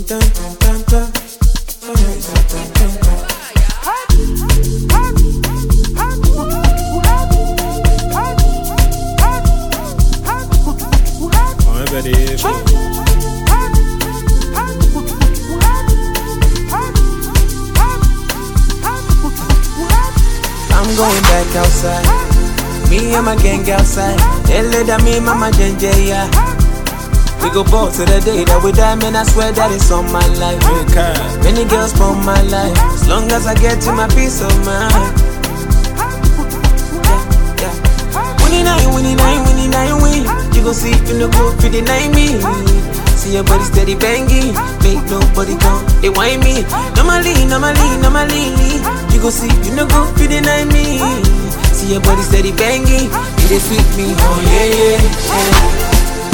I'm going back outside. Me and my gang outside. Tell that me, mama, Jenja, yeah. We go ball to the day that we die, man. I swear that it's on my life. Many girls for my life. As long as I get to my peace of mind. Win. You gon' see if you no go for deny me. See your body steady banging. Make nobody come, they whine me. Normally. You gon' see if you no go for deny me. See your body steady banging. It is sweet me, oh yeah.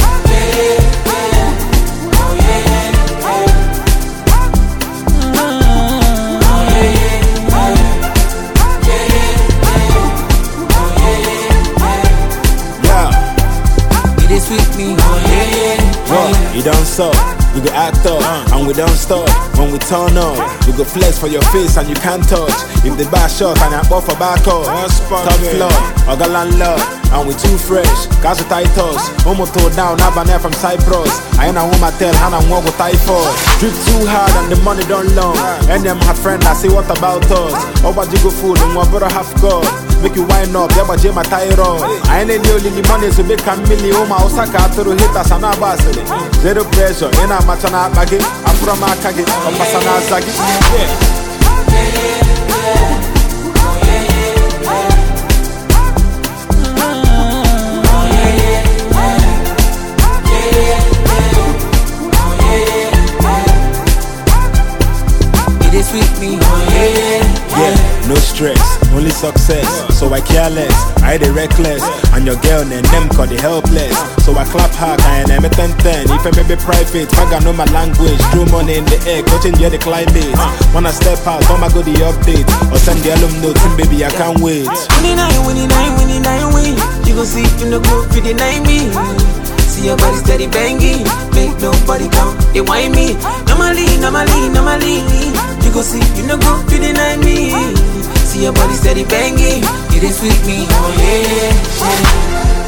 Sweet me, oh yeah. You don't suck, we go act up, and we don't stop. When we turn up, we go flex for your face and you can't touch. If the bar shot and I bought for back up, top floor, or galan love, and we too fresh. Cause we tight us, homo toe down, Abane from Cyprus. I ain't a woman tell, and I'm one with typhoid. Drip too hard and the money don't long. And them had friend, I say what about us? Or what you go fool, and what brother half God. Make you wind up, yeah, but my thyroid. I ain't the only money, so make a million. My Osaka to hit us and a basket. Zero pressure, in a machana baggy. I'm from Akagi, or Masana Zagi. It is sweet me, oh yeah, no stress, only success. So I careless, I the reckless. And your girl and them call the helpless. So I clap hard and I'm a 10-10. If I may be private, I know my language. Throw money in the air, coaching the climate. When I step out, I'ma go the update. Or send the alum notes and baby I can't wait. Winning. You gon' see if you no go for deny me. See your body steady banging. Make nobody come, they whine me. Normally. You gon' see if you no go for deny me. See your body steady banging. It is sweet me, oh yeah.